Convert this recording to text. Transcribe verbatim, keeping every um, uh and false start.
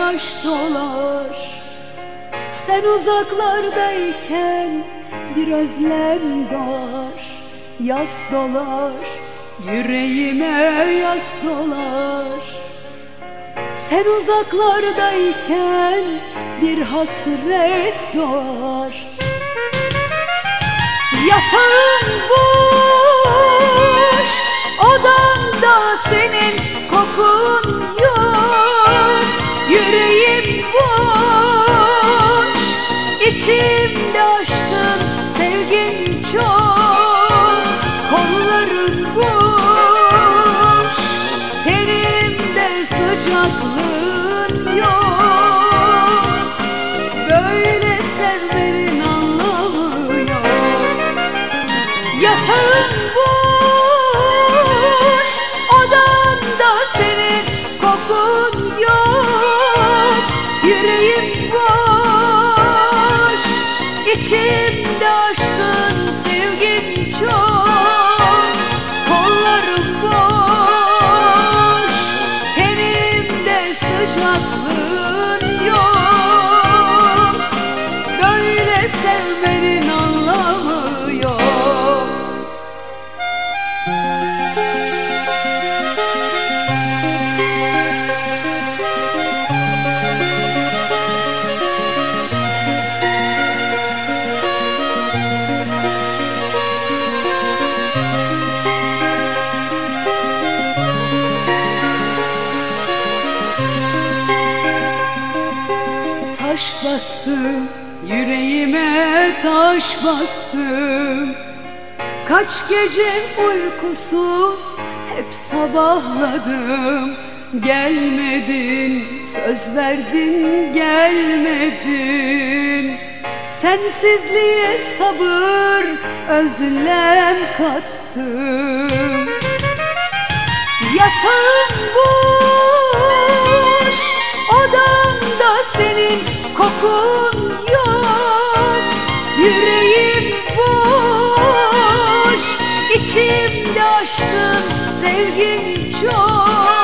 yaş dolar. Sen uzaklardayken bir özlem doğar. Yas dolar, yüreğime yas dolar. Sen uzaklardayken bir hasret doğar. Yatağım boş, odamda senin kokun yok. Yüreğim boş, içimde aşkın sevgin çok. Kollarım boş, tenimde sıcaklığın yok. Böyle sevmenin anlamı yok. Yatağım boş, odamda senin kokun yok. Yüreğim boş, içimde aşkın sevgin çok. Kollarım boş, tenimde sıcaklığın yok. Böyle sevmenin anlamı yok. Taş bastım, yüreğime taş bastım. Kaç gece uykusuz hep sabahladım. Gelmedin, söz verdin, gelmedin. Sensizliğe sabır, özlem kattım. Yatağım boş, odamda senin kokun yok. Yüreğim boş, içimde aşkın sevgin çok.